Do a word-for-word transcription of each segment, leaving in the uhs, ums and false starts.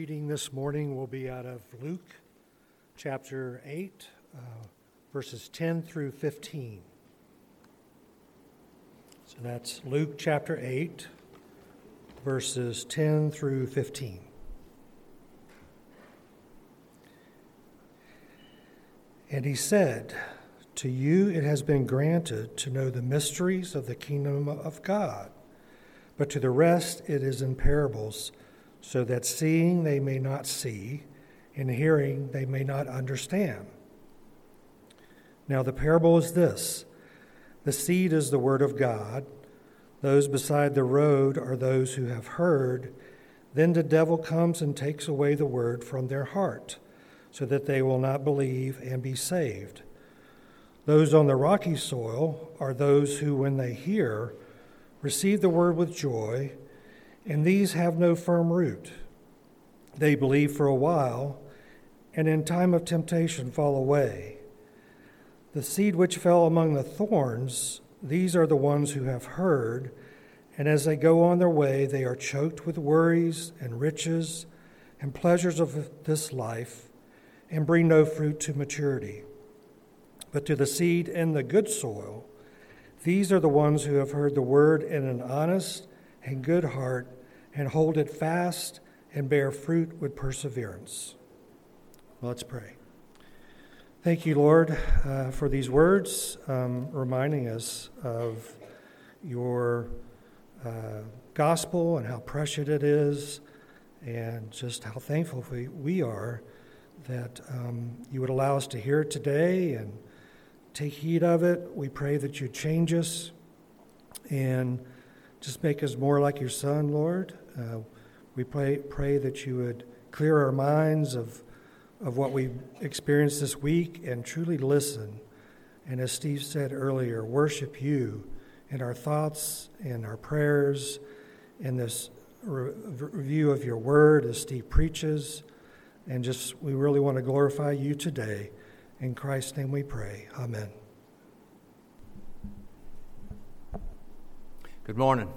reading this morning will be out of Luke chapter eight, uh, verses ten through fifteen. So that's Luke chapter eight, verses ten through fifteen. And he said, "To you it has been granted to know the mysteries of the kingdom of God, but to the rest it is in parables, so that seeing they may not see, and hearing they may not understand. Now the parable is this: the seed is the word of God. Those beside the road are those who have heard. Then the devil comes and takes away the word from their heart, so that they will not believe and be saved. Those on the rocky soil are those who, when they hear, receive the word with joy, and these have no firm root. They believe for a while, and in time of temptation fall away. The seed which fell among the thorns, these are the ones who have heard, and as they go on their way, they are choked with worries and riches and pleasures of this life, and bring no fruit to maturity. But to the seed in the good soil, these are the ones who have heard the word in an honest and good heart, and hold it fast and bear fruit with perseverance." Let's pray. Thank you, Lord, uh, for these words, um, reminding us of your uh, gospel and how precious it is, and just how thankful we, we are that um, you would allow us to hear it today and take heed of it. We pray that you change us and just make us more like your Son, Lord. Uh, we pray pray that you would clear our minds of of what we experienced this week and truly listen. And as Steve said earlier, worship you in our thoughts and our prayers, in this re- review of your word as Steve preaches. And just, we really want to glorify you today. In Christ's name we pray. Amen. Good morning.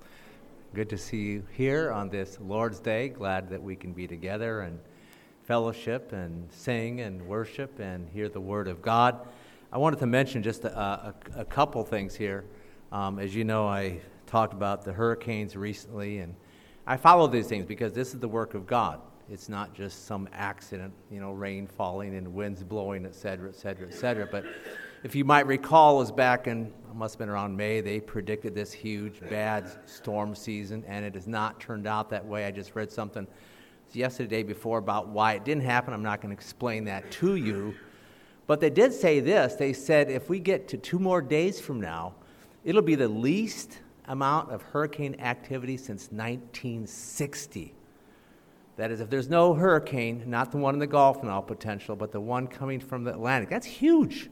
Good to see you here on this Lord's Day. Glad that we can be together and fellowship and sing and worship and hear the Word of God. I wanted to mention just a, a, a couple things here. Um, as you know, I talked about the hurricanes recently, and I follow these things because this is the work of God. It's not just some accident, you know, rain falling and winds blowing, et cetera, et cetera, et cetera. But if you might recall, it was back in, it must have been around May, they predicted this huge, bad storm season, and it has not turned out that way. I just read something yesterday before about why it didn't happen. I'm not going to explain that to you. But they did say this. They said if we get to two more days from now, it'll be the least amount of hurricane activity since nineteen sixty. That is, if there's no hurricane, not the one in the Gulf now potential, but the one coming from the Atlantic. That's huge.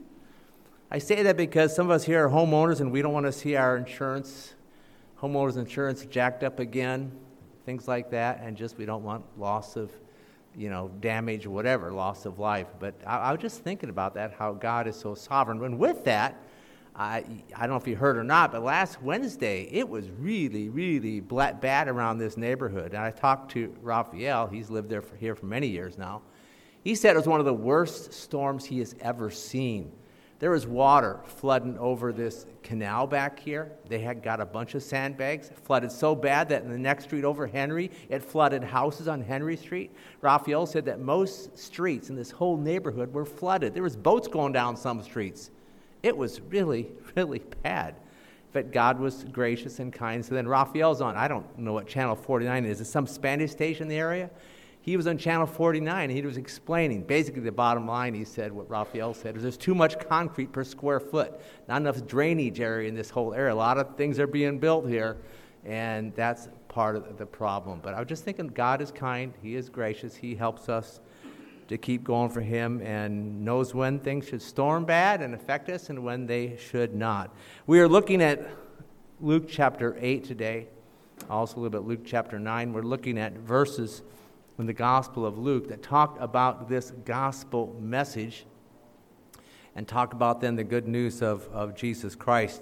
I say that because some of us here are homeowners and we don't want to see our insurance, homeowners insurance jacked up again, things like that, and just we don't want loss of, you know, damage or whatever, loss of life. But I, I was just thinking about that, how God is so sovereign. And with that, I, I don't know if you heard or not, but last Wednesday, it was really, really bad around this neighborhood. And I talked to Raphael. He's lived there for, here for many years now. He said it was one of the worst storms he has ever seen. There was water flooding over this canal back here. They had got a bunch of sandbags. It flooded so bad that in the next street over Henry, it flooded houses on Henry Street. Raphael said that most streets in this whole neighborhood were flooded. There was boats going down some streets. It was really, really bad. But God was gracious and kind. So then Raphael's on, I don't know what Channel forty-nine is. Is it some Spanish station in the area? He was on Channel forty-nine. He was explaining, basically the bottom line, he said, what Raphael said, is there's too much concrete per square foot. Not enough drainage area in this whole area. A lot of things are being built here, and that's part of the problem. But I was just thinking God is kind. He is gracious. He helps us to keep going for him and knows when things should storm bad and affect us and when they should not. We are looking at Luke chapter eight today, also a little bit Luke chapter nine. We're looking at verses in the Gospel of Luke that talk about this gospel message and talk about then the good news of, of Jesus Christ.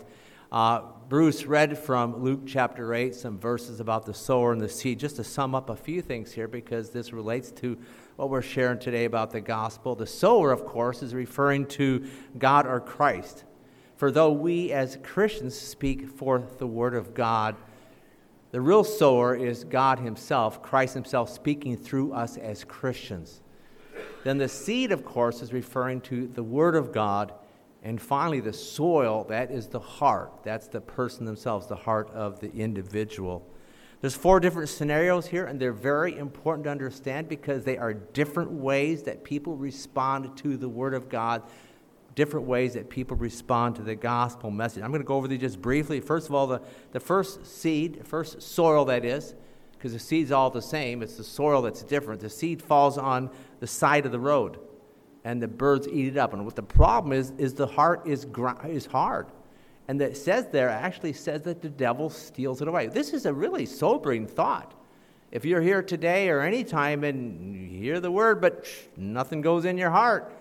Uh, Bruce read from Luke chapter eight some verses about the sower and the seed, just to sum up a few things here, because this relates to what we're sharing today about the gospel. The sower, of course, is referring to God or Christ. For though we as Christians speak forth the word of God, the real sower is God himself, Christ himself speaking through us as Christians. Then the seed, of course, is referring to the word of God. And finally, the soil, that is the heart. That's the person themselves, the heart of the individual. There's four different scenarios here, and they're very important to understand because they are different ways that people respond to the Word of God, different ways that people respond to the gospel message. I'm going to go over these just briefly. First of all, the, the first seed, first soil that is, because the seed's all the same, it's the soil that's different. The seed falls on the side of the road, and the birds eat it up. And what the problem is, is the heart is gr- is hard. And it says there, actually says that the devil steals it away. This is a really sobering thought. If you're here today or any time and you hear the word, but nothing goes in your heart,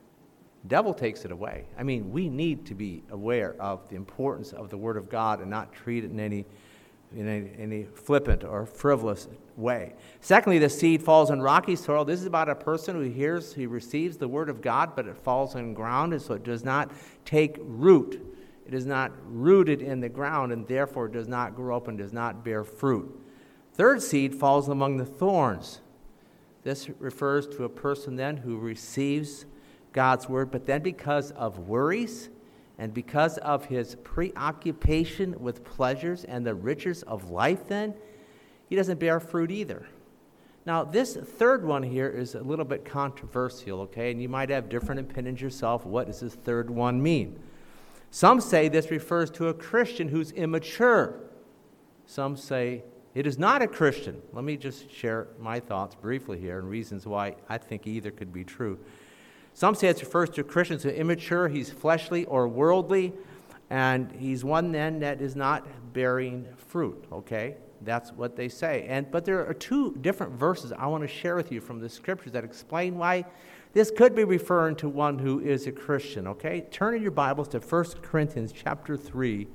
the devil takes it away. I mean, we need to be aware of the importance of the word of God and not treat it in any in any, any flippant or frivolous way. Secondly, the seed falls on rocky soil. This is about a person who hears, he receives the word of God, but it falls on ground, and so it does not take root. It is not rooted in the ground, and therefore does not grow up and does not bear fruit. Third seed falls among the thorns. This refers to a person then who receives God's word, but then because of worries and because of his preoccupation with pleasures and the riches of life, then, he doesn't bear fruit either. Now, this third one here is a little bit controversial, okay? And you might have different opinions yourself. What does this third one mean? Some say this refers to a Christian who's immature. Some say it is not a Christian. Let me just share my thoughts briefly here and reasons why I think either could be true. Some say it refers to Christians who are immature, he's fleshly or worldly, and he's one then that is not bearing fruit, okay? That's what they say. And but there are two different verses I want to share with you from the scriptures that explain why this could be referring to one who is a Christian, okay? Turn in your Bibles to First Corinthians chapter three.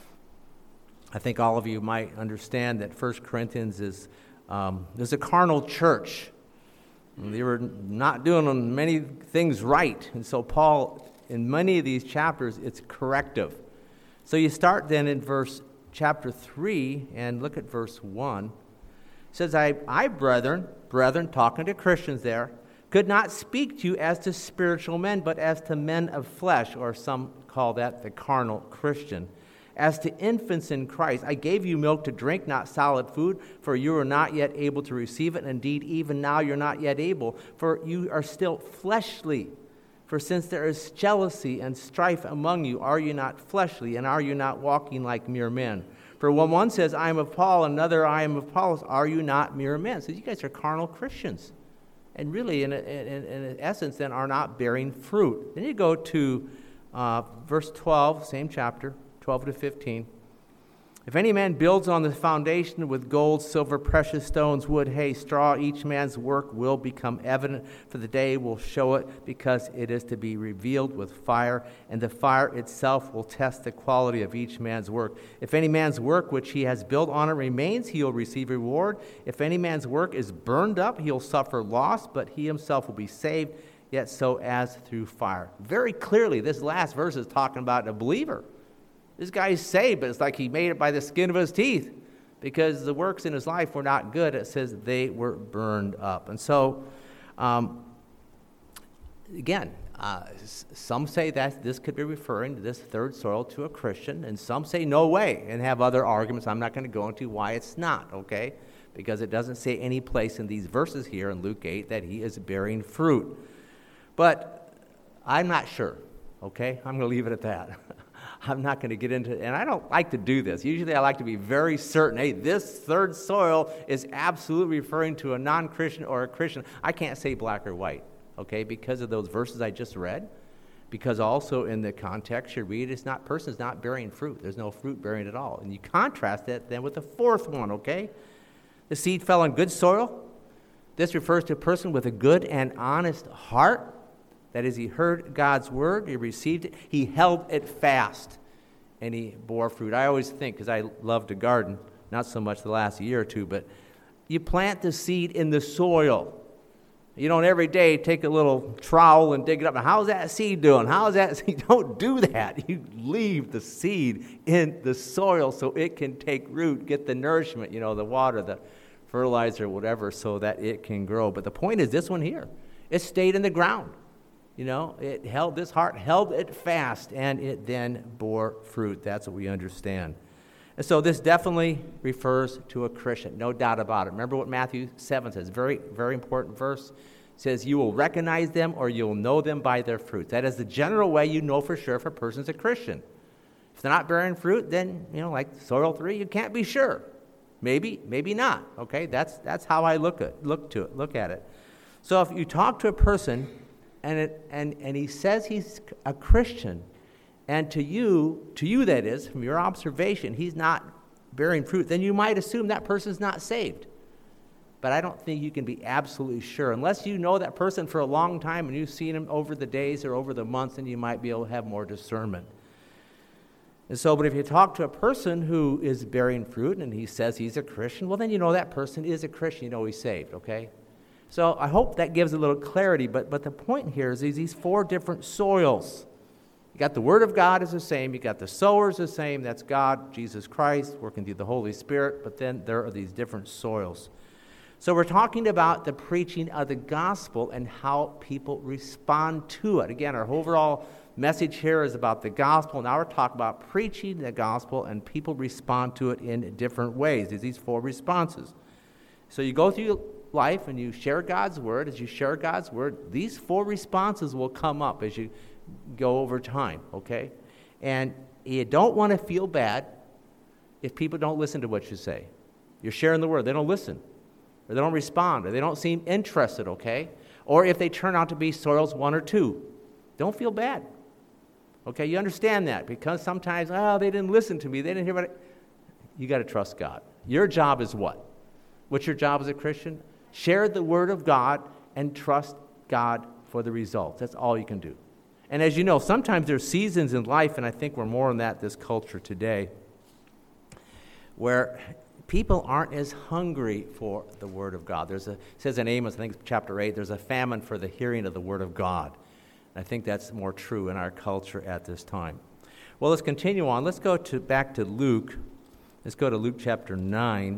I think all of you might understand that First Corinthians is, um, is a carnal church. They were not doing many things right. And so Paul, in many of these chapters, it's corrective. So you start then in verse chapter three and look at verse one. It says, I, I brethren, brethren, talking to Christians there, could not speak to you as to spiritual men, but as to men of flesh, or some call that the carnal Christian. As to infants in Christ, I gave you milk to drink, not solid food, for you are not yet able to receive it. And indeed, even now you're not yet able, for you are still fleshly. For since there is jealousy and strife among you, are you not fleshly, and are you not walking like mere men? For when one says, I am of Paul, and another, I am of Apollos, are you not mere men? So you guys are carnal Christians. And really, in, in, in essence, then, are not bearing fruit. Then you go to uh, verse twelve, same chapter, twelve to fifteen. If any man builds on the foundation with gold, silver, precious stones, wood, hay, straw, each man's work will become evident, for the day will show it, because it is to be revealed with fire, and the fire itself will test the quality of each man's work. If any man's work which he has built on it remains, he will receive reward. If any man's work is burned up, he will suffer loss, but he himself will be saved, yet so as through fire. Very clearly, this last verse is talking about a believer. This guy is saved, but it's like he made it by the skin of his teeth because the works in his life were not good. It says they were burned up. And so, um, again, uh, some say that this could be referring to this third soil to a Christian, and some say no way and have other arguments I'm not going to go into why it's not, okay? Because it doesn't say any place in these verses here in Luke eight that he is bearing fruit. But I'm not sure, okay? I'm going to leave it at that. I'm not going to get into it, and I don't like to do this. Usually I like to be very certain, hey, this third soil is absolutely referring to a non-Christian or a Christian. I can't say black or white, okay, because of those verses I just read, because also in the context you read, it's not, person's not bearing fruit. There's no fruit bearing at all. And you contrast that then with the fourth one, okay? The seed fell on good soil. This refers to a person with a good and honest heart. That is, he heard God's word, he received it, he held it fast, any bore fruit. I always think, because I love to garden, not so much the last year or two, but you plant the seed in the soil. You don't every day take a little trowel and dig it up. How's that seed doing? How's that seed? Don't do that. You leave the seed in the soil so it can take root, get the nourishment, you know, the water, the fertilizer, whatever, so that it can grow. But the point is this one here. It stayed in the ground. You know, it held, this heart held it fast, and it then bore fruit. That's what we understand. And so this definitely refers to a Christian, no doubt about it. Remember what Matthew seven says, very, very important verse. It says, you will recognize them or you'll know them by their fruits. That is the general way you know for sure if a person's a Christian. If they're not bearing fruit, then, you know, like soil three, you can't be sure. Maybe, maybe not, okay? That's that's how I look at look to it, look at it. So if you talk to a person and it, and and he says he's a Christian, and to you, to you that is, from your observation, he's not bearing fruit, then you might assume that person's not saved. But I don't think you can be absolutely sure. Unless you know that person for a long time and you've seen him over the days or over the months, then you might be able to have more discernment. And so, but if you talk to a person who is bearing fruit and he says he's a Christian, well, then you know that person is a Christian. You know he's saved, okay? So I hope that gives a little clarity. But, but the point here is these four different soils. You got the Word of God is the same. You got the sower is the same. That's God, Jesus Christ, working through the Holy Spirit. But then there are these different soils. So we're talking about the preaching of the gospel and how people respond to it. Again, our overall message here is about the gospel. Now we're talking about preaching the gospel, and people respond to it in different ways. There's these four responses. So you go through life and you share God's word. As you share God's word, these four responses will come up as you go over time, okay? And you don't want to feel bad if people don't listen to what you say. You're sharing the word. They don't listen, or they don't respond, or they don't seem interested, okay? Or if they turn out to be soils one or two, don't feel bad. Okay, you understand that, because sometimes, oh, they didn't listen to me. They didn't hear about it. You got to trust God. Your job is what? What's your job as a Christian? Share the word of God and trust God for the results. That's all you can do. And as you know, sometimes there's seasons in life, and I think we're more in that this culture today, where people aren't as hungry for the word of God. There's a, it says in Amos, I think it's chapter eight, there's a famine for the hearing of the word of God. I think that's more true in our culture at this time. Well, let's continue on. Let's go to back to Luke. Let's go to Luke chapter nine.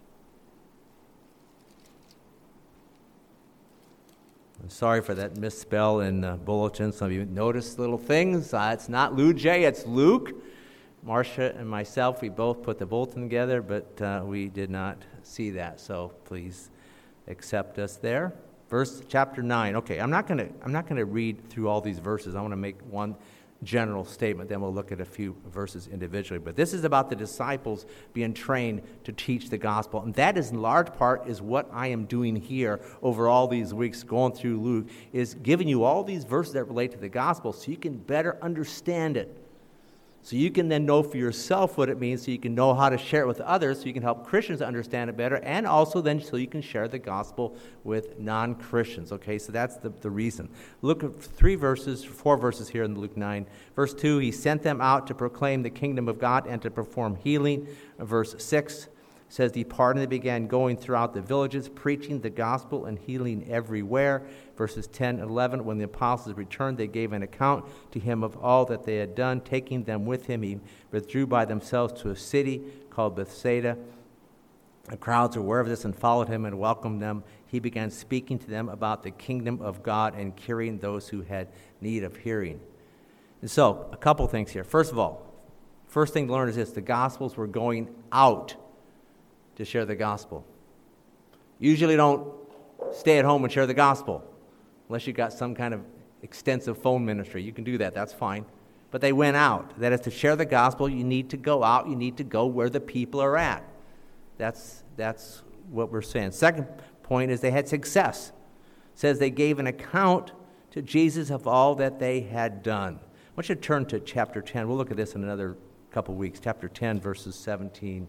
I'm sorry for that misspell in the bulletin. Some of you noticed little things. Uh, it's not Luke J, it's Luke. Marcia and myself, we both put the bulletin together, but uh, we did not see that. So please accept us there. Verse chapter nine. Okay, I'm not going to I'm not going to read through all these verses. I want to make one general statement, then we'll look at a few verses individually. But this is about the disciples being trained to teach the gospel, and that is in large part is what I am doing here over all these weeks going through Luke, is giving you all these verses that relate to the gospel so you can better understand it. So you can then know for yourself what it means, so you can know how to share it with others, so you can help Christians understand it better, and also then so you can share the gospel with non-Christians. Okay, so that's the, the reason. Look at three verses, four verses here in Luke nine. Verse two, he sent them out to proclaim the kingdom of God and to perform healing. Verse six says, departing, they began going throughout the villages, preaching the gospel and healing everywhere. Verses ten and eleven, when the apostles returned, they gave an account to him of all that they had done. Taking them with him, he withdrew by themselves to a city called Bethsaida. The crowds were aware of this and followed him and welcomed them. He began speaking to them about the kingdom of God and curing those who had need of hearing. And so, a couple things here. First of all, first thing to learn is this: the gospels were going out to share the gospel. Usually don't stay at home and share the gospel unless you've got some kind of extensive phone ministry. You can do that, that's fine. But they went out. That is, to share the gospel, you need to go out, you need to go where the people are at. That's that's what we're saying. Second point is they had success. It says they gave an account to Jesus of all that they had done. I want you to turn to chapter ten. We'll look at this in another couple weeks. Chapter ten, verses seventeen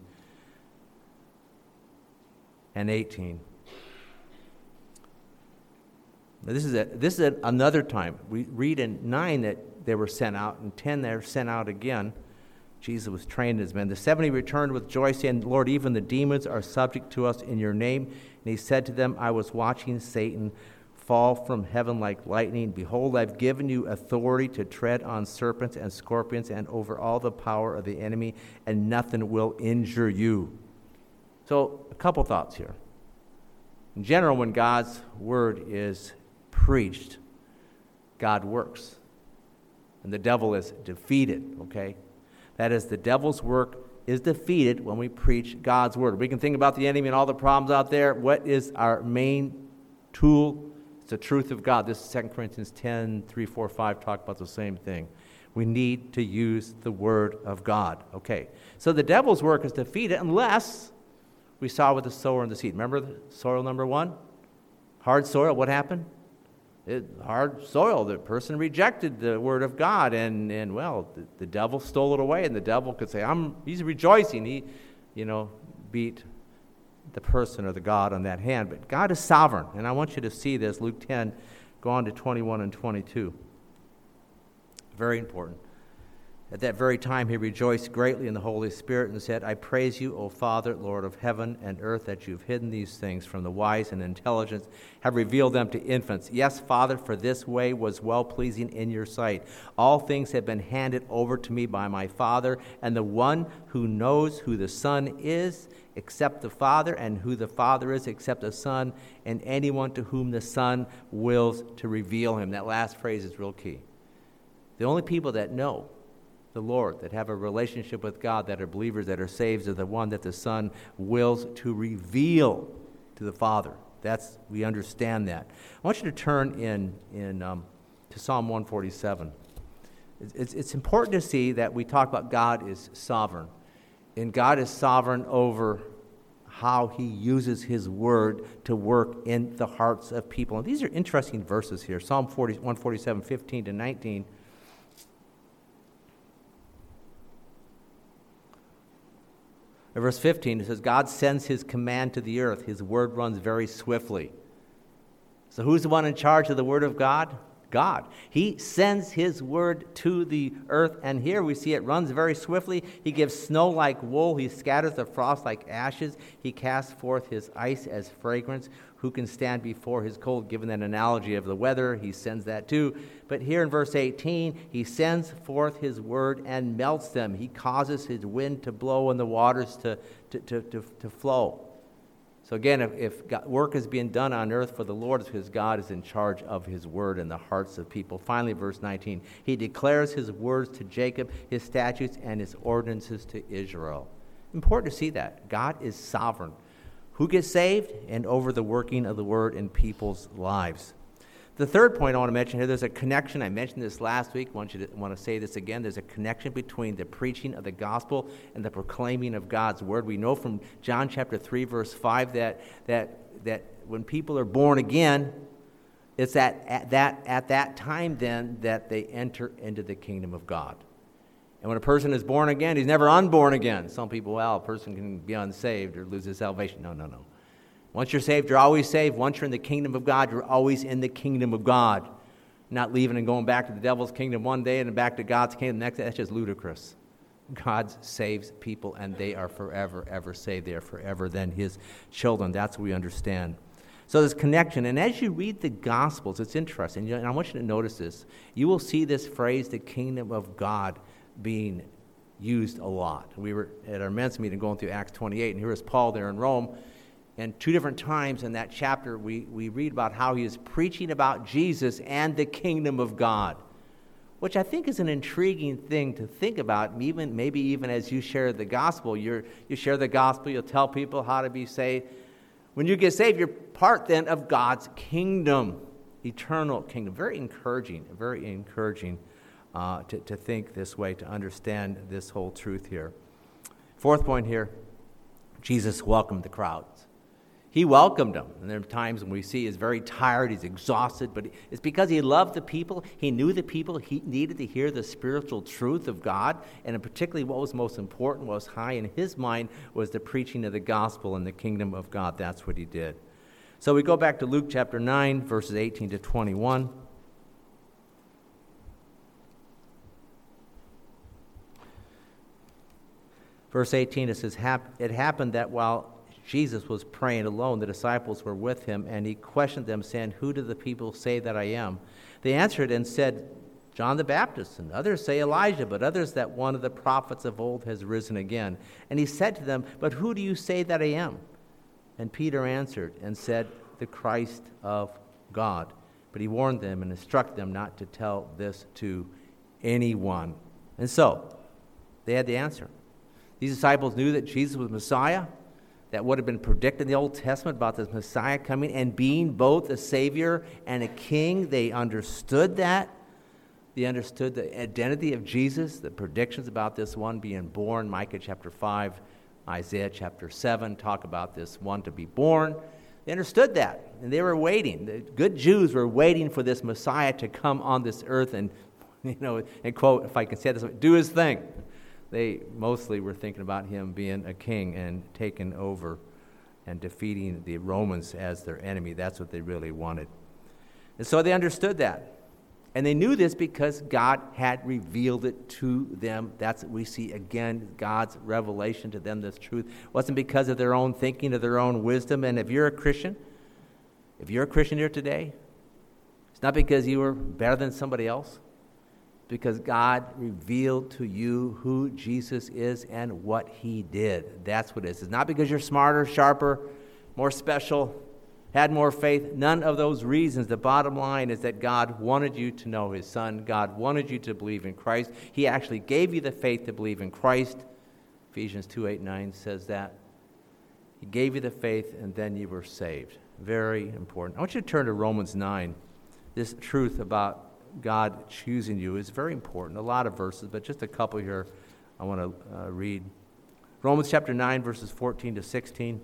and eighteen. Now this is a, this is a, another time. We read in nine that they were sent out, and ten they were sent out again. Jesus was trained as men. The seventy returned with joy, saying, Lord, even the demons are subject to us in your name. And he said to them, I was watching Satan fall from heaven like lightning. Behold, I've given you authority to tread on serpents and scorpions and over all the power of the enemy, and nothing will injure you. So, a couple thoughts here. In general, when God's word is preached, God works. And the devil is defeated, okay? That is, the devil's work is defeated when we preach God's word. We can think about the enemy and all the problems out there. What is our main tool? It's the truth of God. This is Second Corinthians ten, three, four, five talk about the same thing. We need to use the word of God. Okay, so the devil's work is defeated unless we saw with the sower and the seed. Remember the soil number one? Hard soil, what happened? It, hard soil, the person rejected the word of God, and, and well, the, the devil stole it away, and the devil could say, I'm, he's rejoicing. He, you know, beat the person or the God on that hand. But God is sovereign, and I want you to see this. Luke ten, go on to twenty-one and twenty-two. Very important. At that very time he rejoiced greatly in the Holy Spirit and said, I praise you, O Father, Lord of heaven and earth, that you've hidden these things from the wise and intelligent, have revealed them to infants. Yes, Father, for this way was well-pleasing in your sight. All things have been handed over to me by my Father, and the one who knows who the Son is, except the Father, and who the Father is, except the Son, and anyone to whom the Son wills to reveal him. That last phrase is real key. The only people that know the Lord, that have a relationship with God, that are believers, that are saved, are the one that the Son wills to reveal to the Father. That's, we understand that. I want you to turn in, in um, to Psalm one forty-seven. It's, it's, it's important to see that we talk about God is sovereign. And God is sovereign over how he uses his word to work in the hearts of people. And these are interesting verses here. Psalm one forty-seven, fifteen to nineteen. In verse fifteen, it says, God sends his command to the earth. His word runs very swiftly. So who's the one in charge of the word of God? God. He sends his word to the earth, and here we see it runs very swiftly. He gives snow like wool. He scatters the frost like ashes. He casts forth his ice as fragrance. Who can stand before his cold? Given that analogy of the weather, he sends that too. But here in verse eighteen, he sends forth his word and melts them. He causes his wind to blow and the waters to, to, to, to, to flow. So again, if, if God, work is being done on earth for the Lord, it's because God is in charge of his word in the hearts of people. Finally, verse nineteen, he declares his words to Jacob, his statutes and his ordinances to Israel. Important to see that. God is sovereign. Who gets saved? And over the working of the word in people's lives. The third point I want to mention here, there's a connection. I mentioned this last week. I want you to want to say this again. There's a connection between the preaching of the gospel and the proclaiming of God's word. We know from John chapter three, verse five, that that that when people are born again, it's at, at that at that time then that they enter into the kingdom of God. And when a person is born again, he's never unborn again. Some people, well, a person can be unsaved or lose his salvation. No, no, no. Once you're saved, you're always saved. Once you're in the kingdom of God, you're always in the kingdom of God. Not leaving and going back to the devil's kingdom one day and then back to God's kingdom the next day. That's just ludicrous. God saves people, and they are forever, ever saved. They are forever then his children. That's what we understand. So this connection, and as you read the Gospels, it's interesting, and I want you to notice this. You will see this phrase, the kingdom of God, being used a lot. We were at our men's meeting going through Acts twenty-eight, and here is Paul there in Rome. And two different times in that chapter, we, we read about how he is preaching about Jesus and the kingdom of God, which I think is an intriguing thing to think about. Even maybe even as you share the gospel, you're, you share the gospel, you'll tell people how to be saved. When you get saved, you're part then of God's kingdom, eternal kingdom. Very encouraging, very encouraging uh, to, to think this way, to understand this whole truth here. Fourth point here, Jesus welcomed the crowds. He welcomed them. And there are times when we see he's very tired, he's exhausted, but it's because he loved the people. He knew the people. He needed to hear the spiritual truth of God, and particularly what was most important, what was high in his mind, was the preaching of the gospel in the kingdom of God. That's what he did. So we go back to Luke chapter nine, verses eighteen to twenty-one. Verse eighteen, it says, it happened that while Jesus was praying alone, the disciples were with him, and he questioned them, saying, who do the people say that I am? They answered and said, John the Baptist, and others say Elijah, but others that one of the prophets of old has risen again. And he said to them, but who do you say that I am? And Peter answered and said, the Christ of God. But he warned them and instructed them not to tell this to anyone. And so, they had the answer. These disciples knew that Jesus was Messiah, that would have been predicted in the Old Testament about this Messiah coming and being both a Savior and a King. They understood that. They understood the identity of Jesus, the predictions about this one being born. Micah chapter five, Isaiah chapter seven talk about this one to be born. They understood that, and they were waiting. The good Jews were waiting for this Messiah to come on this earth and, you know, and quote, if I can say this, do his thing. They mostly were thinking about him being a king and taking over and defeating the Romans as their enemy. That's what they really wanted. And so they understood that. And they knew this because God had revealed it to them. That's what we see again, God's revelation to them, this truth. It wasn't because of their own thinking or their own wisdom. And if you're a Christian, if you're a Christian here today, it's not because you were better than somebody else. Because God revealed to you who Jesus is and what he did. That's what it is. It's not because you're smarter, sharper, more special, had more faith. None of those reasons. The bottom line is that God wanted you to know his Son. God wanted you to believe in Christ. He actually gave you the faith to believe in Christ. Ephesians two, eight, nine says that. He gave you the faith, and then you were saved. Very important. I want you to turn to Romans nine. This truth about God choosing you is very important. A lot of verses, but just a couple here I want to uh, read. Romans chapter nine, verses fourteen to sixteen.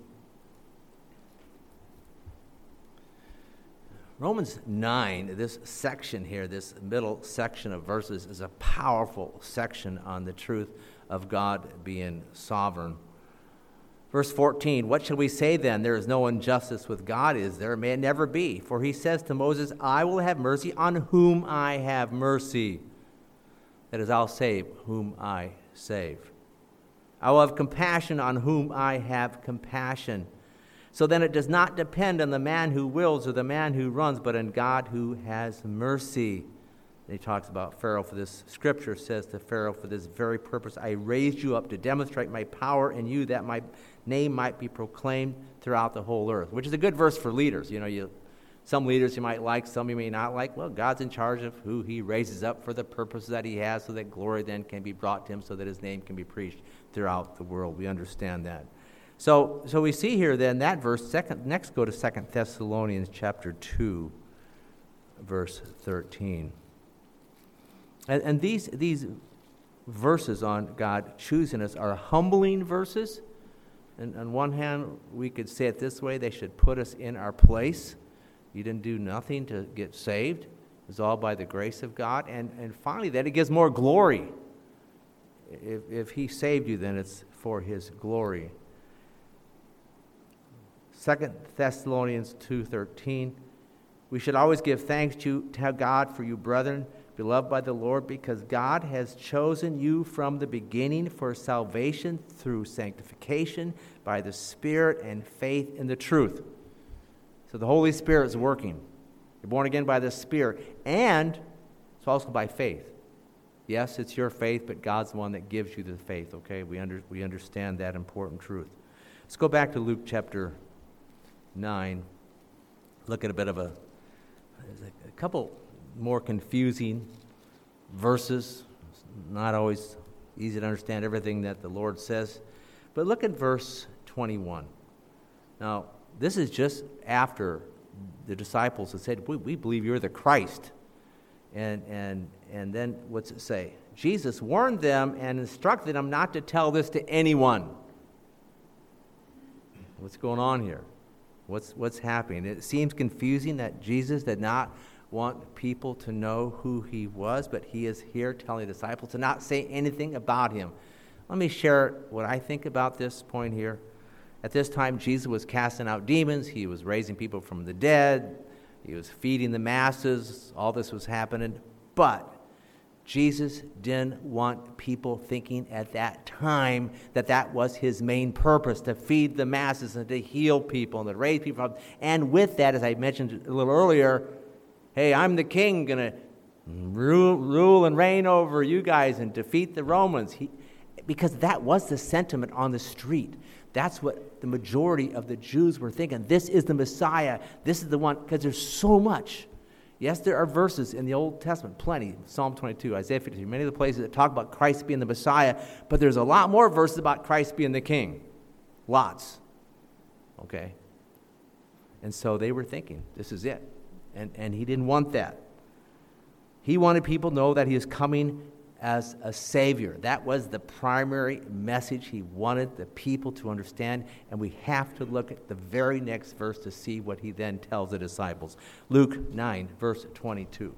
Romans nine, this section here, this middle section of verses, is a powerful section on the truth of God being sovereign. Verse fourteen, what shall we say then? There is no injustice with God, is there? May it never be. For he says to Moses, I will have mercy on whom I have mercy. That is, I'll save whom I save. I will have compassion on whom I have compassion. So then it does not depend on the man who wills or the man who runs, but on God who has mercy. And he talks about Pharaoh. For this scripture says to Pharaoh, for this very purpose I raised you up to demonstrate my power in you, that my name might be proclaimed throughout the whole earth. Which is a good verse for leaders. You know, you some leaders you might like, some you may not like. Well, God's in charge of who he raises up for the purposes that he has, so that glory then can be brought to him, so that his name can be preached throughout the world. We understand that. So, so we see here then that verse. Second, next, go to Second Thessalonians chapter two, verse thirteen. And, and these these verses on God choosing us are humbling verses. And on one hand, we could say it this way: they should put us in our place. You didn't do nothing to get saved; it was all by the grace of God. And and finally, that it gives more glory. If if He saved you, then it's for His glory. Second Thessalonians two thirteen, we should always give thanks to, to God for you, brethren, beloved by the Lord, because God has chosen you from the beginning for salvation through sanctification by the Spirit and faith in the truth. So the Holy Spirit is working. You're born again by the Spirit, and it's also by faith. Yes, it's your faith, but God's the one that gives you the faith, okay? We under, we understand that important truth. Let's go back to Luke chapter nine. Look at a bit of a, a couple more confusing verses. It's not always easy to understand everything that the Lord says. But look at verse twenty-one. Now, this is just after the disciples had said, we, we believe you're the Christ. And, and, and then what's it say? Jesus warned them and instructed them not to tell this to anyone. What's going on here? What's what's happening? It seems confusing that Jesus did not want people to know who he was, but he is here telling the disciples to not say anything about him. Let me share what I think about this point here. At this time, Jesus was casting out demons. He was raising people from the dead. He was feeding the masses. All this was happening. But Jesus didn't want people thinking at that time that that was his main purpose, to feed the masses and to heal people and to raise people up. And with that, as I mentioned a little earlier, hey, I'm the king, going to rule, rule and reign over you guys and defeat the Romans. He, because that was the sentiment on the street. That's what the majority of the Jews were thinking. This is the Messiah. This is the one, because there's so much. Yes, there are verses in the Old Testament, plenty, Psalm twenty-two, Isaiah fifty-two, many of the places that talk about Christ being the Messiah, but there's a lot more verses about Christ being the king. Lots. Okay? And so they were thinking, this is it. And, and he didn't want that. He wanted people to know that he is coming as a Savior. That was the primary message he wanted the people to understand, and we have to look at the very next verse to see what he then tells the disciples. Luke nine, verse twenty-two.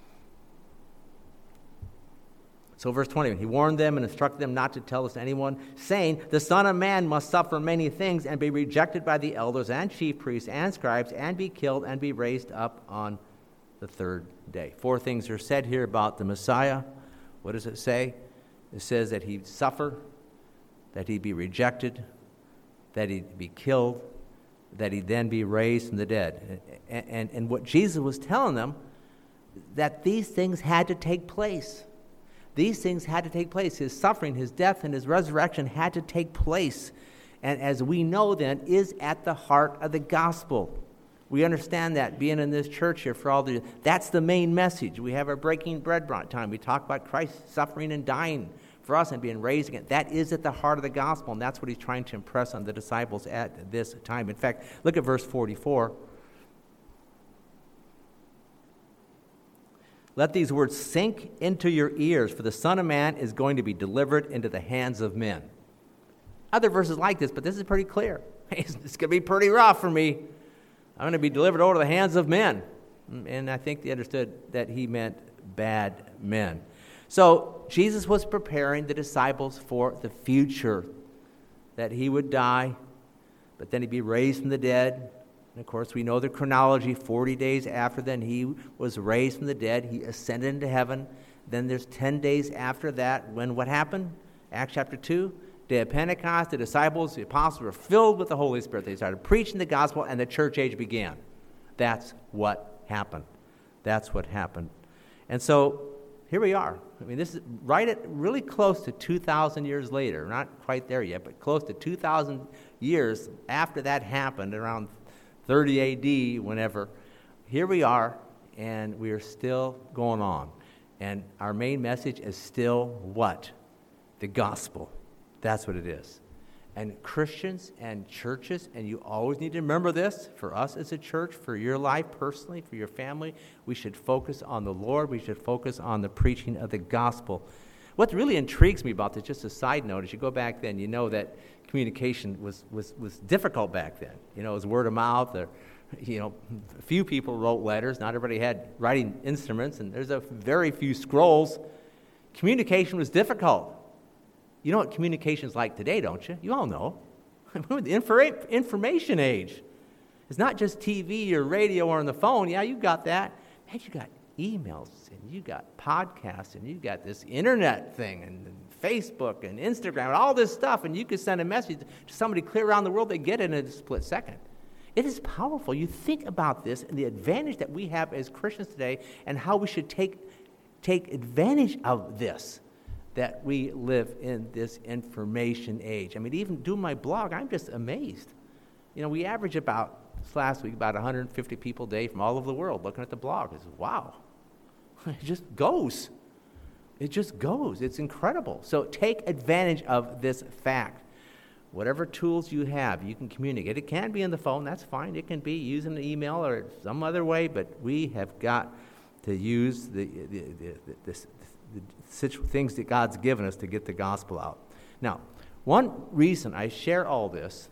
So verse twenty, he warned them and instructed them not to tell this to anyone, saying, the Son of Man must suffer many things and be rejected by the elders and chief priests and scribes and be killed and be raised up on the third day. Four things are said here about the Messiah. What does it say? It says that he'd suffer, that he'd be rejected, that he'd be killed, that he'd then be raised from the dead. And, and, and what Jesus was telling them, that these things had to take place. These things had to take place. His suffering, his death, and his resurrection had to take place. And as we know then, is at the heart of the gospel. We understand that being in this church here for all the, that's the main message. We have our breaking bread time. We talk about Christ suffering and dying for us and being raised again. That is at the heart of the gospel, and that's what he's trying to impress on the disciples at this time. In fact, look at verse forty-four. Let these words sink into your ears, for the Son of Man is going to be delivered into the hands of men. Other verses like this, but this is pretty clear. It's, it's going to be pretty rough for me. I'm going to be delivered over to the hands of men. And I think they understood that he meant bad men. So Jesus was preparing the disciples for the future, that he would die, but then he'd be raised from the dead. And of course, we know the chronology. forty days after then, he was raised from the dead. He ascended into heaven. Then there's ten days after that when what happened? Acts chapter two. Day of Pentecost, the disciples, the apostles were filled with the Holy Spirit. They started preaching the gospel, and the church age began. That's what happened. That's what happened. And so here we are. I mean, this is right at really close to two thousand years later. Not quite there yet, but close to two thousand years after that happened, around thirty A D, whenever. Here we are, and we are still going on. And our main message is still what? The gospel. That's what it is. And Christians and churches, and you always need to remember this, for us as a church, for your life personally, for your family, we should focus on the Lord. We should focus on the preaching of the gospel. What really intrigues me about this, just a side note, as you go back then, you know that communication was, was, was difficult back then. You know, it was word of mouth. Or, you know, a few people wrote letters. Not everybody had writing instruments, and there's a very few scrolls. Communication was difficult. You know what communication is like today, don't you? You all know. We're the infor- information age. It's not just T V or radio or on the phone. Yeah, you got that. Man, you got emails, and you got podcasts, and you got this internet thing, and, and Facebook, and Instagram, and all this stuff, and you can send a message to somebody clear around the world. They get it in a split second. It is powerful. You think about this and the advantage that we have as Christians today and how we should take, take advantage of this. That we live in this information age. I mean, even doing my blog, I'm just amazed. You know, we average about, this last week, about one hundred fifty people a day from all over the world looking at the blog. It's wow. It just goes. It just goes. It's incredible. So take advantage of this fact. Whatever tools you have, you can communicate. It can be on the phone, that's fine. It can be using an email or some other way, but we have got to use the, the, the, the this, the things that God's given us to get the gospel out. Now, one reason I share all this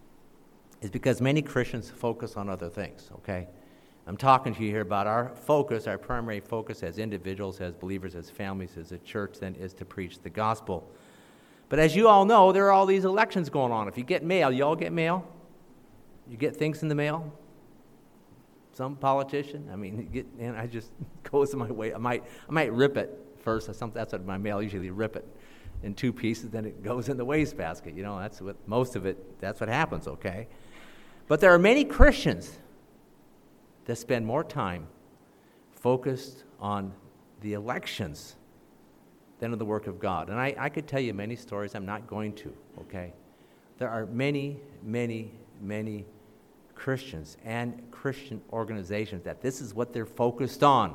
is because many Christians focus on other things, okay? I'm talking to you here about our focus, our primary focus as individuals, as believers, as families, as a church, then is to preach the gospel. But as you all know, there are all these elections going on. If you get mail, you all get mail? You get things in the mail? Some politician? I mean, you get, and I just goes my way. I might, I might rip it first. That's what my mail usually rip it in two pieces, then it goes in the wastebasket. You know, that's what most of it, that's what happens, okay? But there are many Christians that spend more time focused on the elections than on the work of God. And I, I could tell you many stories. I'm not going to, okay? There are many, many, many Christians and Christian organizations that this is what they're focused on.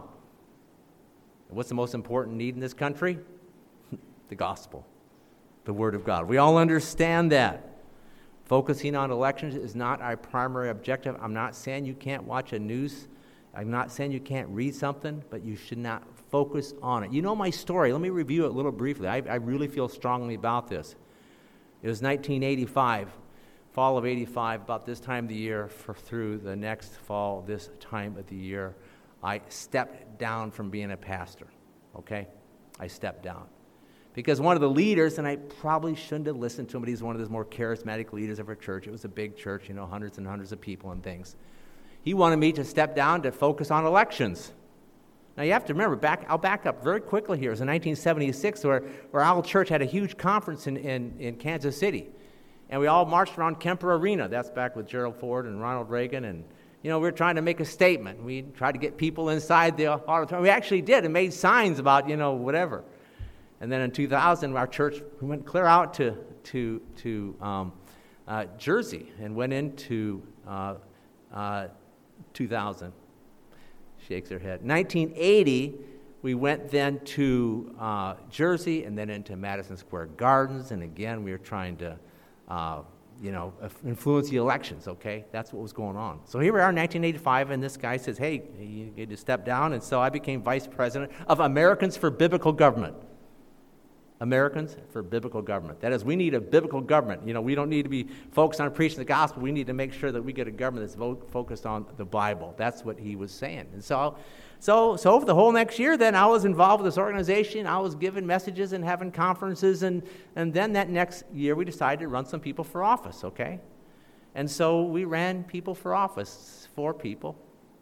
And what's the most important need in this country? The gospel, the Word of God. We all understand that. Focusing on elections is not our primary objective. I'm not saying you can't watch a news. I'm not saying you can't read something, but you should not focus on it. You know my story. Let me review it a little briefly. I, I really feel strongly about this. It was nineteen eighty-five, fall of eighty-five, about this time of the year, for through the next fall, this time of the year, I stepped down from being a pastor, okay? I stepped down. Because one of the leaders, and I probably shouldn't have listened to him, but he's one of the more charismatic leaders of our church. It was a big church, you know, hundreds and hundreds of people and things. He wanted me to step down to focus on elections. Now, you have to remember, back, I'll back up very quickly here. It was in nineteen seventy-six where, where our church had a huge conference in, in, in Kansas City. And we all marched around Kemper Arena. That's back with Gerald Ford and Ronald Reagan. And, you know, we were trying to make a statement. We tried to get people inside the auditorium. We actually did and made signs about, you know, whatever. And then in two thousand, our church we went clear out to to to um, uh, Jersey and went into uh, uh, two thousand. Shakes her head. nineteen eighty, we went then to uh, Jersey and then into Madison Square Gardens. And again, we were trying to, uh, you know, influence the elections. Okay, that's what was going on. So here we are in nineteen eighty-five, and this guy says, "Hey, you need to step down." And so I became vice president of Americans for Biblical Government. Americans for biblical government. That is, we need a biblical government. You know, we don't need to be focused on preaching the gospel. We need to make sure that we get a government that's vo- focused on the Bible. That's what he was saying. And so, so, so for the whole next year, then I was involved with this organization. I was giving messages and having conferences, and and then that next year we decided to run some people for office. Okay, and so we ran people for office, four people.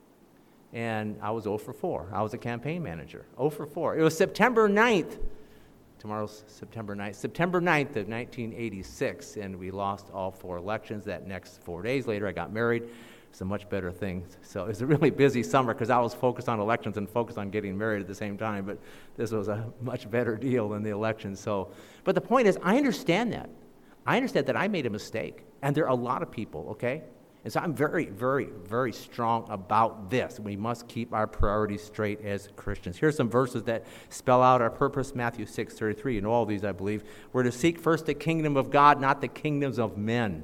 And I was zero for four. I was a campaign manager. zero for four. It was September ninth. Tomorrow's September ninth. September ninth of nineteen eighty-six, and we lost all four elections. That next four days later, I got married. It's a much better thing. So it was a really busy summer because I was focused on elections and focused on getting married at the same time, but this was a much better deal than the elections. So, but the point is, I understand that. I understand that I made a mistake, and there are a lot of people, okay? And so I'm very, very, very strong about this. We must keep our priorities straight as Christians. Here's some verses that spell out our purpose. Matthew six thirty-three. And all these, I believe. We're to seek first the kingdom of God, not the kingdoms of men.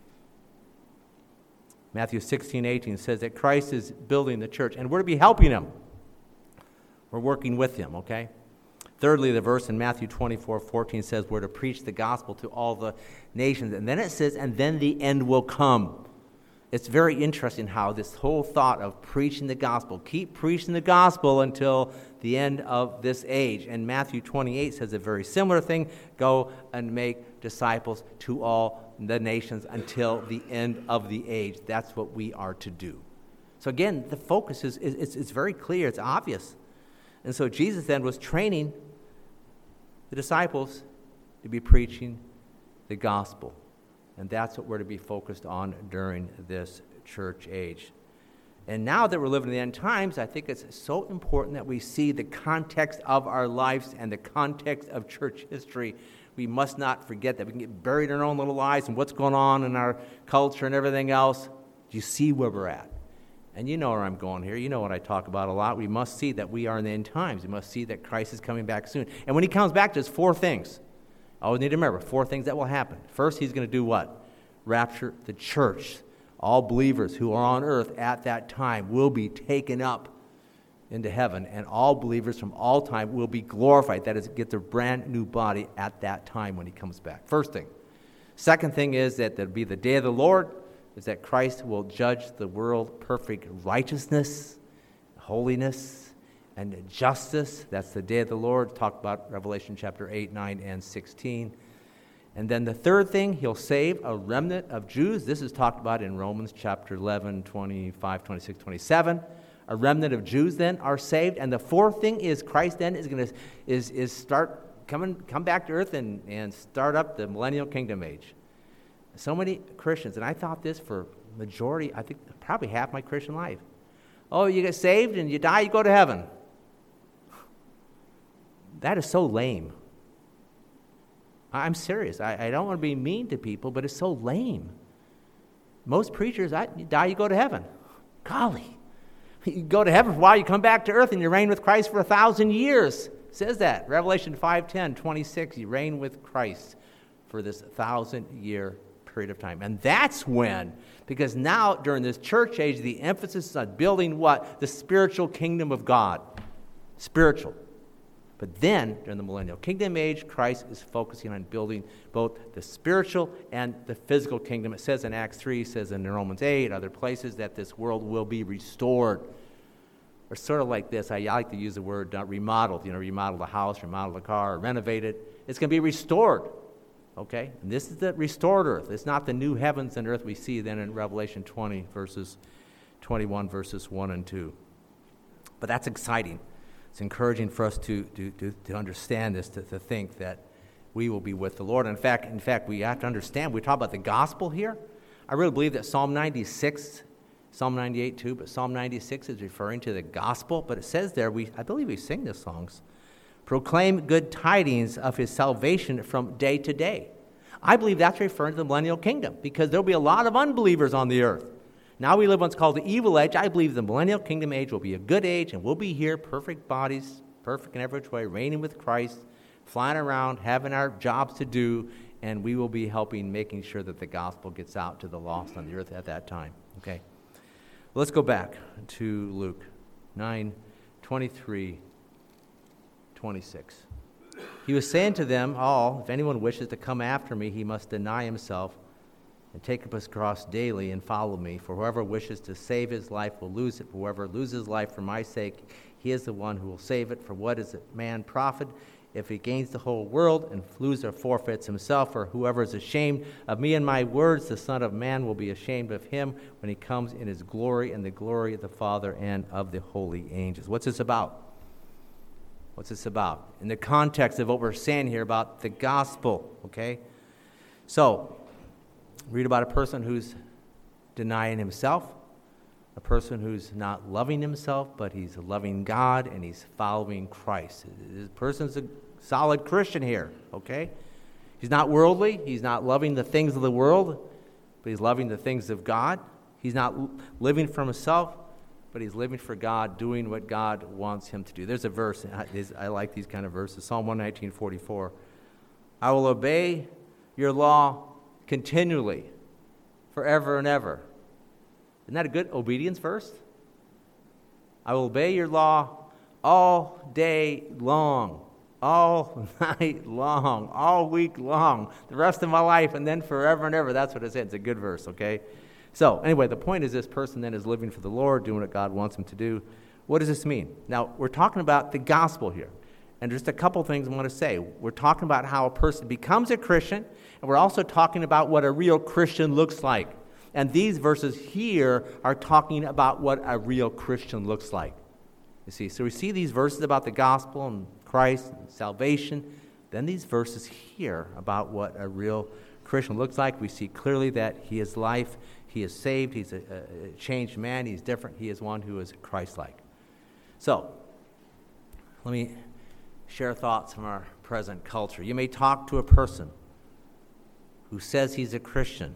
Matthew sixteen eighteen says that Christ is building the church, and we're to be helping him. We're working with him, okay? Thirdly, the verse in Matthew twenty-four fourteen says we're to preach the gospel to all the nations. And then it says, and then the end will come. It's very interesting how this whole thought of preaching the gospel, keep preaching the gospel until the end of this age. And Matthew twenty-eight says a very similar thing, go and make disciples to all the nations until the end of the age. That's what we are to do. So again, the focus is, is it's, it's very clear, it's obvious. And so Jesus then was training the disciples to be preaching the gospel. And that's what we're to be focused on during this church age. And now that we're living in the end times, I think it's so important that we see the context of our lives and the context of church history. We must not forget that we can get buried in our own little lives and what's going on in our culture and everything else. You see where we're at. And you know where I'm going here. You know what I talk about a lot. We must see that we are in the end times. We must see that Christ is coming back soon. And when he comes back, there's four things. I always need to remember, four things that will happen. First, he's going to do what? Rapture the church. All believers who are on earth at that time will be taken up into heaven, and all believers from all time will be glorified. That is, get their brand new body at that time when he comes back. First thing. Second thing is that there'll be the day of the Lord, is that Christ will judge the world perfect righteousness, holiness, and justice. That's the day of the Lord. Talk about Revelation chapter eight, nine, and sixteen. And then the third thing, he'll save a remnant of Jews. This is talked about in Romans chapter eleven, twenty-five, twenty-six, twenty-seven. a remnant of Jews then are saved. And the fourth thing is Christ then is going to is is start coming come back to earth and, and start up the millennial kingdom age. So many Christians, and I thought this for majority, I think probably half my Christian life. Oh, you get saved and you die, you go to heaven. That is so lame. I'm serious. I, I don't want to be mean to people, but it's so lame. Most preachers, I, you die, you go to heaven. Golly. You go to heaven for a while, you come back to earth, and you reign with Christ for a thousand years. It says that. Revelation five ten, twenty-six, you reign with Christ for this thousand-year period of time. And that's when, because now, during this church age, the emphasis is on building what? The spiritual kingdom of God. Spiritual. But then, during the millennial kingdom age, Christ is focusing on building both the spiritual and the physical kingdom. It says in Acts three, it says in Romans eight, other places, that this world will be restored. Or sort of like this, I like to use the word uh, remodeled. You know, remodel the house, remodel the car, renovate it. It's going to be restored. Okay? And this is the restored earth. It's not the new heavens and earth we see then in Revelation twenty, verses twenty-one, verses one and two. But that's exciting. It's encouraging for us to, to, to, to understand this, to, to think that we will be with the Lord. In fact, in fact, we have to understand, we talk about the gospel here. I really believe that Psalm ninety-six, Psalm ninety-eight too, but Psalm ninety-six is referring to the gospel. But it says there, we I believe we sing the songs, proclaim good tidings of his salvation from day to day. I believe that's referring to the millennial kingdom, because there'll be a lot of unbelievers on the earth. Now we live what's called the evil age. I believe the millennial kingdom age will be a good age, and we'll be here, perfect bodies, perfect in every which way, reigning with Christ, flying around, having our jobs to do, and we will be helping, making sure that the gospel gets out to the lost on the earth at that time. Okay, let's go back to Luke nine, twenty-three, twenty-six. He was saying to them all, if anyone wishes to come after me, he must deny himself and take up his cross daily and follow me. For whoever wishes to save his life will lose it. Whoever loses life for my sake, he is the one who will save it. For what is a man profit if he gains the whole world and loses or forfeits himself? For whoever is ashamed of me and my words, the Son of Man will be ashamed of him when he comes in his glory and the glory of the Father and of the holy angels. What's this about? What's this about? In the context of what we're saying here about the gospel, okay? So, read about a person who's denying himself, a person who's not loving himself, but he's loving God and he's following Christ. This person's a solid Christian here, okay? He's not worldly. He's not loving the things of the world, but he's loving the things of God. He's not living for himself, but he's living for God, doing what God wants him to do. There's a verse, I like these kind of verses, Psalm one nineteen, forty-four. I will obey your law continually, forever and ever. Isn't that a good obedience verse? I will obey your law all day long, all night long, all week long, the rest of my life, and then forever and ever. That's what it says. It's a good verse, okay? So, anyway, the point is this person then is living for the Lord, doing what God wants him to do. What does this mean? Now, we're talking about the gospel here. And just a couple things I want to say. We're talking about how a person becomes a Christian, and we're also talking about what a real Christian looks like. And these verses here are talking about what a real Christian looks like. You see, so we see these verses about the gospel and Christ and salvation. Then these verses here about what a real Christian looks like. We see clearly that he is life, he is saved, he's a, a changed man, he's different, he is one who is Christ-like. So, let me share thoughts from our present culture. You may talk to a person who says he's a Christian,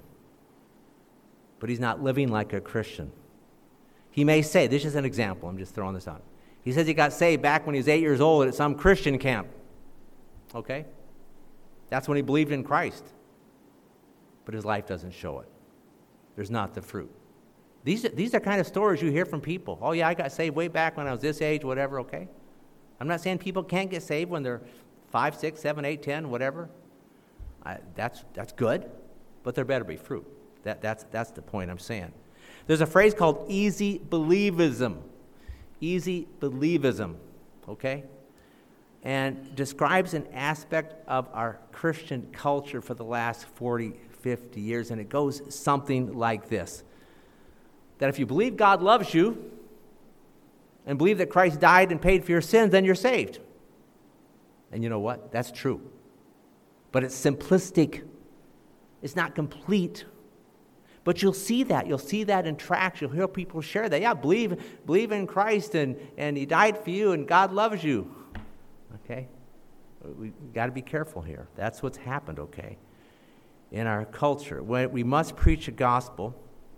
but he's not living like a Christian. He may say, this is an example, I'm just throwing this out. He says he got saved back when he was eight years old at some Christian camp. Okay? That's when he believed in Christ. But his life doesn't show it. There's not the fruit. These, these are kind of stories you hear from people. Oh yeah, I got saved way back when I was this age, whatever, okay? I'm not saying people can't get saved when they're five, six, seven, eight, ten, whatever. I, that's that's good, but there better be fruit. That that's that's the point I'm saying. There's a phrase called easy believism. Easy believism, okay? And describes an aspect of our Christian culture for the last forty, fifty years, and it goes something like this. That if you believe God loves you, and believe that Christ died and paid for your sins, then you're saved. And you know what? That's true. But it's simplistic. It's not complete. But you'll see that. You'll see that in tracts. You'll hear people share that. Yeah, believe, believe in Christ, and, and he died for you, and God loves you. Okay? We've got to be careful here. That's what's happened, okay, in our culture. When we must preach a gospel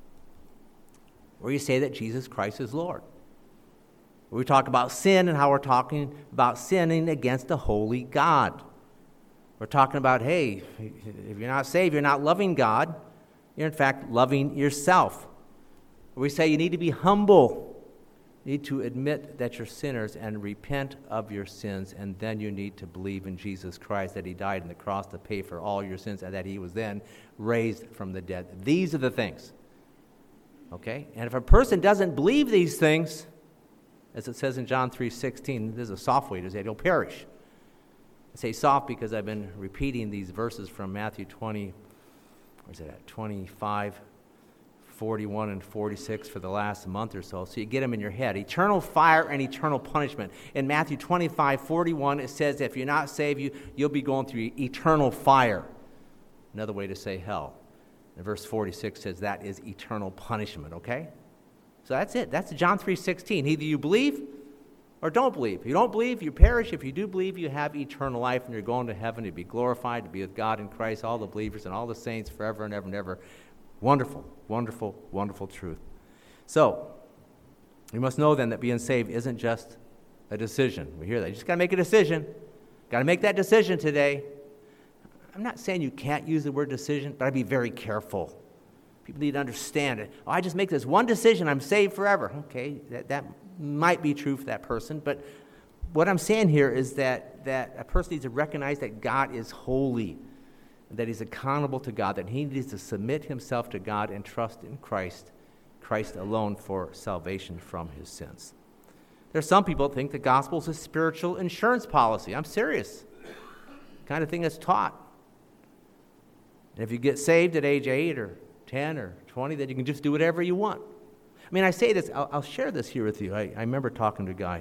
where you say that Jesus Christ is Lord. We talk about sin and how we're talking about sinning against a holy God. We're talking about, hey, if you're not saved, you're not loving God. You're, in fact, loving yourself. We say you need to be humble. You need to admit that you're sinners and repent of your sins, and then you need to believe in Jesus Christ, that he died on the cross to pay for all your sins, and that he was then raised from the dead. These are the things. Okay? And if a person doesn't believe these things, as it says in John three sixteen, this is a soft way to say it, he'll perish. I say soft because I've been repeating these verses from Matthew twenty, where's it at, twenty-five, forty-one, and forty-six for the last month or so, so you get them in your head. Eternal fire and eternal punishment. In Matthew twenty-five, forty-one, it says if you're not saved, you, you'll be going through eternal fire. Another way to say hell. And verse forty-six says that is eternal punishment, okay? So that's it. That's John three sixteen. Either you believe or don't believe. If you don't believe, you perish. If you do believe, you have eternal life, and you're going to heaven to be glorified, to be with God in Christ, all the believers and all the saints forever and ever and ever. Wonderful, wonderful, wonderful truth. So, we must know then that being saved isn't just a decision. We hear that. You just got to make a decision. Got to make that decision today. I'm not saying you can't use the word decision, but I'd be very careful. People need to understand it. Oh, I just make this one decision, I'm saved forever. Okay, that, that might be true for that person, but what I'm saying here is that, that a person needs to recognize that God is holy, that he's accountable to God, that he needs to submit himself to God and trust in Christ, Christ alone for salvation from his sins. There are some people that think the gospel is a spiritual insurance policy. I'm serious. The kind of thing that's taught. And if you get saved at age eight or ten or twenty, then you can just do whatever you want. I mean, I say this, I'll, I'll share this here with you. I, I remember talking to a guy.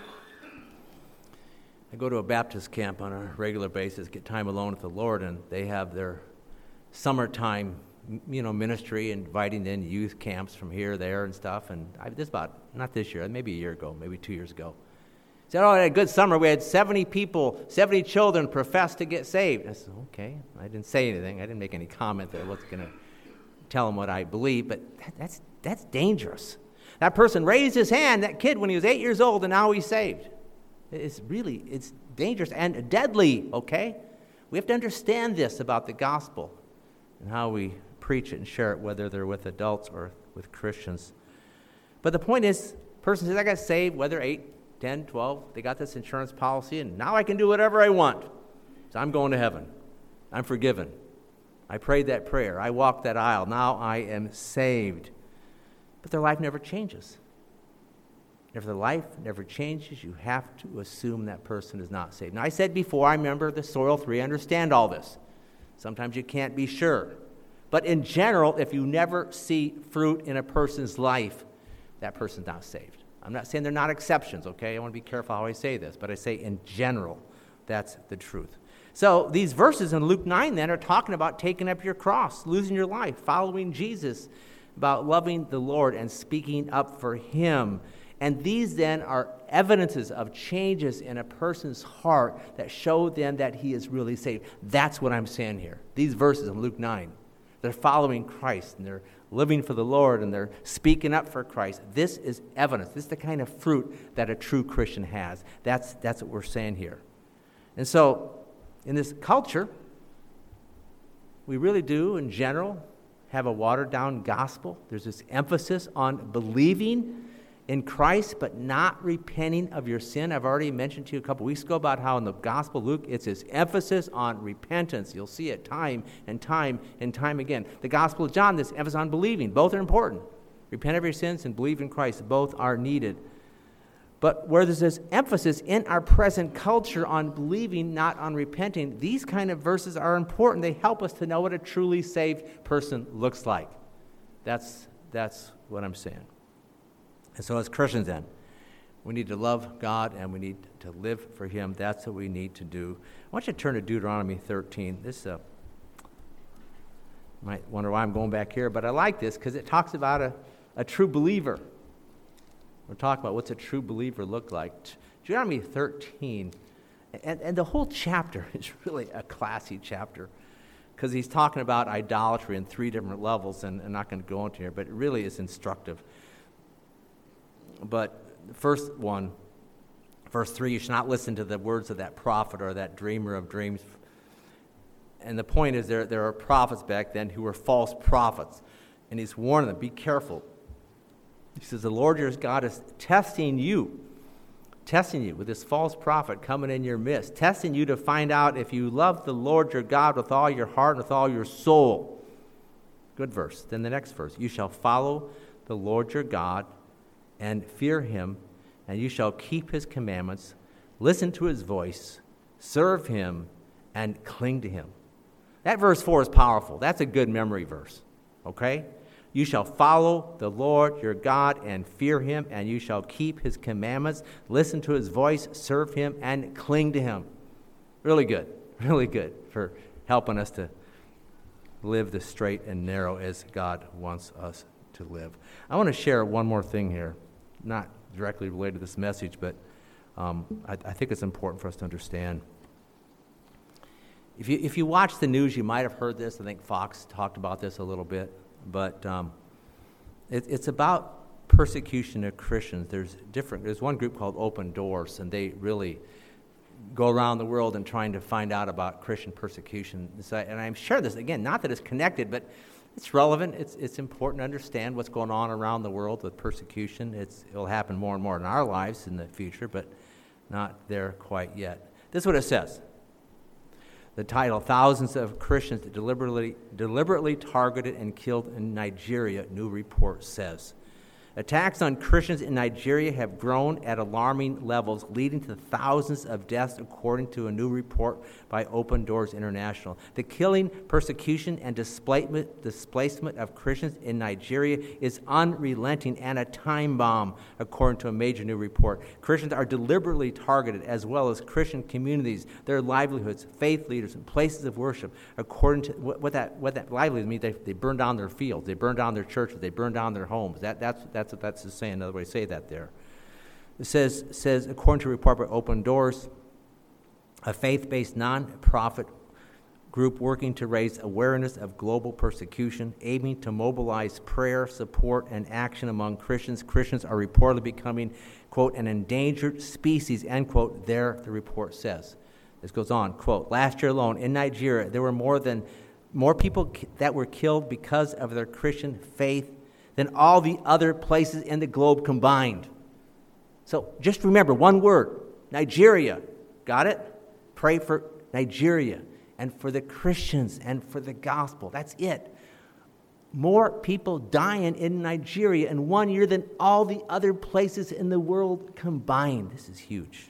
I go to a Baptist camp on a regular basis, get time alone with the Lord, and they have their summertime, you know, ministry, inviting in youth camps from here, there, and stuff. And I, this about, not this year, maybe a year ago, maybe two years ago. He said, oh, I had a good summer. We had seventy people, seventy children profess to get saved. I said, okay. I didn't say anything. I didn't make any comment that I wasn't going to tell them what I believe, but that, that's that's dangerous. That person raised his hand, that kid, when he was eight years old, and now he's saved. It's really, it's dangerous and deadly, okay? We have to understand this about the gospel and how we preach it and share it, whether they're with adults or with Christians. But the point is, person says, I got saved, whether eight, ten, twelve, they got this insurance policy, and now I can do whatever I want. So I'm going to heaven. I'm forgiven. I prayed that prayer. I walked that aisle. Now I am saved. But their life never changes. If their life never changes, you have to assume that person is not saved. Now, I said before, I remember the soil three, I understand all this. Sometimes you can't be sure. But in general, if you never see fruit in a person's life, that person's not saved. I'm not saying they're not exceptions, okay? I want to be careful how I say this, but I say in general, that's the truth. So these verses in Luke nine then are talking about taking up your cross, losing your life, following Jesus, about loving the Lord and speaking up for him. And these then are evidences of changes in a person's heart that show them that he is really saved. That's what I'm saying here. These verses in Luke nine, they're following Christ and they're living for the Lord and they're speaking up for Christ. This is evidence. This is the kind of fruit that a true Christian has. That's, that's what we're saying here. And so in this culture, we really do, in general, have a watered-down gospel. There's this emphasis on believing in Christ, but not repenting of your sin. I've already mentioned to you a couple weeks ago about how in the Gospel of Luke, it's this emphasis on repentance. You'll see it time and time and time again. The Gospel of John, this emphasis on believing. Both are important. Repent of your sins and believe in Christ. Both are needed. But where there's this emphasis in our present culture on believing, not on repenting, these kind of verses are important. They help us to know what a truly saved person looks like. That's, that's what I'm saying. And so as Christians then, We need to love God, and we need to live for him. That's what we need to do. I want you to turn to Deuteronomy thirteen. This uh, you might wonder why I'm going back here, but I like this because it talks about a, a true believer. We're talking about what's a true believer look like. Deuteronomy thirteen, and, and the whole chapter is really a classy chapter because he's talking about idolatry in three different levels, and I'm not going to go into here, but it really is instructive. But the first one, verse three, you should not listen to the words of that prophet or that dreamer of dreams. And the point is there, there are prophets back then who were false prophets. And he's warning them, be careful. He says, the Lord your God is testing you, testing you with this false prophet coming in your midst, testing you to find out if you love the Lord your God with all your heart and with all your soul. Good verse. Then the next verse, you shall follow the Lord your God and fear him, and you shall keep his commandments, listen to his voice, serve him, and cling to him. That verse four is powerful. That's a good memory verse, okay? You shall follow the Lord your God and fear him, and you shall keep his commandments, listen to his voice, serve him, and cling to him. Really good, really good for helping us to live the straight and narrow as God wants us to live. I want to share one more thing here, not directly related to this message, but um, I, I think it's important for us to understand. If you if you watch the news, you might have heard this. I think Fox talked about this a little bit, but um, it, it's about persecution of Christians. There's different. There's one group called Open Doors, and they really go around the world and trying to find out about Christian persecution. So, and I'm sharing this again, not that it's connected, but it's relevant. It's it's important to understand what's going on around the world with persecution. It's it'll happen more and more in our lives in the future, but not there quite yet. This is what it says. The title, Thousands of Christians Deliberately, deliberately Targeted and Killed in Nigeria, new report says. Attacks on Christians in Nigeria have grown at alarming levels, leading to thousands of deaths, according to a new report by Open Doors International. The killing, persecution, and displacement, displacement of Christians in Nigeria is unrelenting and a time bomb, according to a major new report. Christians are deliberately targeted, as well as Christian communities, their livelihoods, faith leaders, and places of worship. According to what, what that what that livelihood means, they, they burn down their fields, they burn down their churches, they burn down their homes. That that's that's what that's saying. Another way to say that there. It says, says according to a report by Open Doors, a faith-based non-profit group working to raise awareness of global persecution, aiming to mobilize prayer, support, and action among Christians. Christians are reportedly becoming, quote, an endangered species, end quote, there the report says. This goes on, quote, last year alone in Nigeria, there were more than more people that were killed because of their Christian faith than all the other places in the globe combined. So just remember one word, Nigeria. Got it? Pray for Nigeria and for the Christians and for the gospel. That's it. More people dying in Nigeria in one year than all the other places in the world combined. This is huge.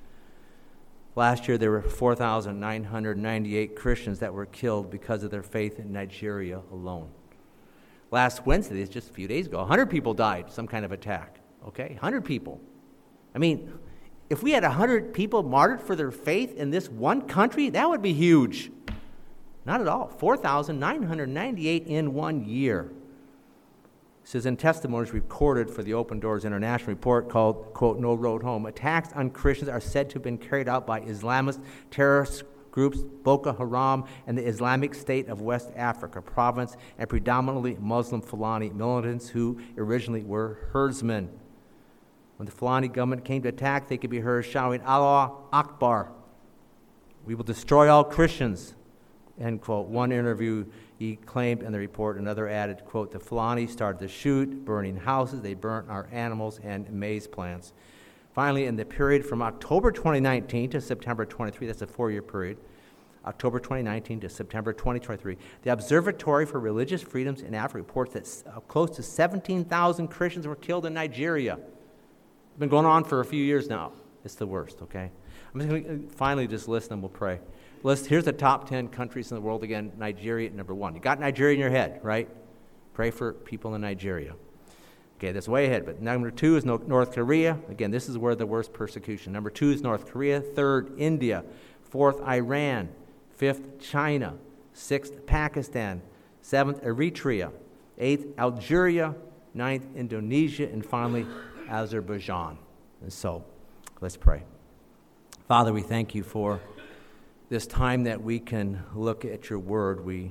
Last year, there were four thousand nine hundred ninety-eight Christians that were killed because of their faith in Nigeria alone. Last Wednesday, just a few days ago, one hundred people died, some kind of attack. Okay, one hundred people. I mean, if we had one hundred people martyred for their faith in this one country, that would be huge. Not at all. four thousand nine hundred ninety-eight in one year. This is in testimonies recorded for the Open Doors International report called, quote, No Road Home. Attacks on Christians are said to have been carried out by Islamist terrorist groups Boko Haram and the Islamic State of West Africa province, and predominantly Muslim Fulani militants who originally were herdsmen. When the Fulani government came to attack, they could be heard shouting, Allah Akbar. We will destroy all Christians, end quote. One interview he claimed in the report, another added, quote, the Fulani started to shoot, burning houses, they burnt our animals and maize plants. Finally, in the period from October twenty nineteen to September twenty-three, that's a four-year period, October twenty nineteen to September twenty twenty-three, the Observatory for Religious Freedoms in Africa reports that close to seventeen thousand Christians were killed in Nigeria. It's been going on for a few years now. It's the worst, okay? I'm just going to finally just list them, we'll pray. List, here's the top ten countries in the world again. Nigeria, number one. You got Nigeria in your head, right? Pray for people in Nigeria. Okay, that's way ahead. But number two is North Korea. Again, this is where the worst persecution. Number two is North Korea. Third, India. Fourth, Iran. Fifth, China. Sixth, Pakistan. Seventh, Eritrea. Eighth, Algeria. Ninth, Indonesia. And finally, Azerbaijan. And so, let's pray. Father, we thank you for this time that we can look at your word. We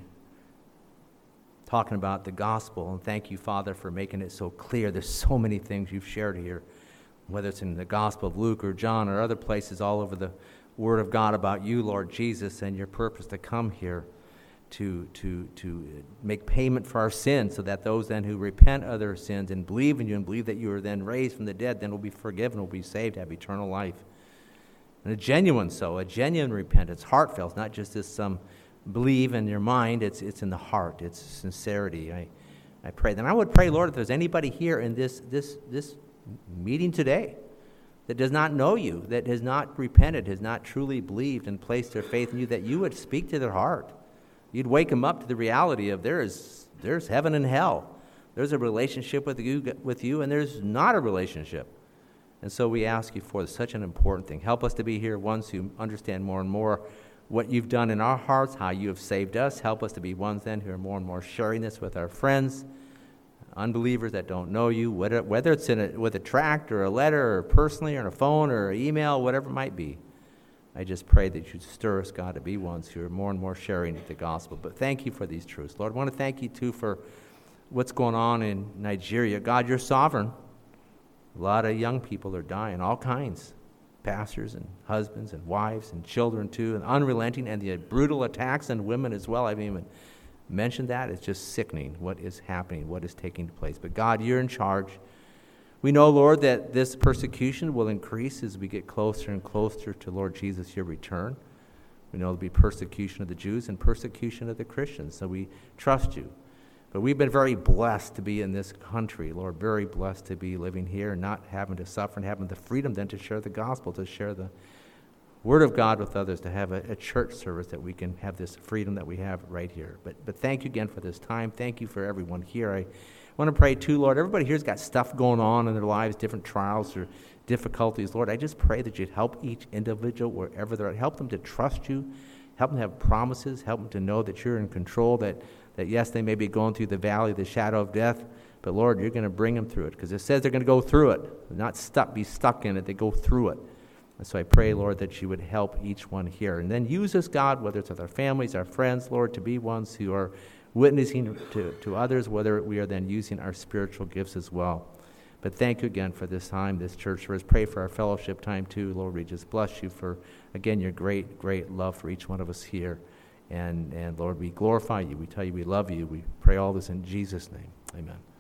talking about the gospel, and thank you, Father, for making it so clear. There's so many things you've shared here, whether it's in the Gospel of Luke or John or other places all over the Word of God about you, Lord Jesus, and your purpose to come here to to to make payment for our sins, so that those then who repent of their sins and believe in you and believe that you are then raised from the dead, then will be forgiven, will be saved, have eternal life. And a genuine so, a genuine repentance, heartfelt, not just as some believe in your mind, it's it's in the heart, it's sincerity. I I pray. Then I would pray, Lord, if there's anybody here in this this this meeting today that does not know you, that has not repented, has not truly believed and placed their faith in you, that you would speak to their heart. You'd wake them up to the reality of there is there's heaven and hell. There's a relationship with you with you, and there's not a relationship. And so we ask you for such an important thing. Help us to be here ones who understand more and more what you've done in our hearts, how you have saved us. Help us to be ones then who are more and more sharing this with our friends, unbelievers that don't know you, whether, whether it's in a, with a tract or a letter or personally or on a phone or an email, whatever it might be. I just pray that you'd stir us, God, to be ones who are more and more sharing the gospel. But thank you for these truths. Lord, I want to thank you, too, for what's going on in Nigeria. God, you're sovereign. A lot of young people are dying, all kinds. Pastors and husbands and wives and children too, and unrelenting, and the brutal attacks on women as well. I haven't even mentioned that. It's just sickening what is happening, what is taking place. But God, you're in charge. We know, Lord, that this persecution will increase as we get closer and closer to, Lord Jesus, your return. We know there'll be persecution of the Jews and persecution of the Christians, so we trust you. But we've been very blessed to be in this country, Lord, very blessed to be living here and not having to suffer and having the freedom then to share the gospel, to share the word of God with others, to have a, a church service that we can have this freedom that we have right here. But but thank you again for this time. Thank you for everyone here. I want to pray too, Lord. Everybody here's got stuff going on in their lives, different trials or difficulties. Lord, I just pray that you'd help each individual wherever they're at. Help them to trust you. Help them to have promises. Help them to know that you're in control, that That, yes, they may be going through the valley of the shadow of death, but, Lord, you're going to bring them through it, because it says they're going to go through it, not stuck, be stuck in it. They go through it. And so I pray, Lord, that you would help each one here. And then use us, God, whether it's with our families, our friends, Lord, to be ones who are witnessing to, to others, whether we are then using our spiritual gifts as well. But thank you again for this time, this church service. Pray for our fellowship time, too. Lord, we just bless you for, again, your great, great love for each one of us here. And, and Lord, we glorify you. We tell you we love you. We pray all this in Jesus' name. Amen.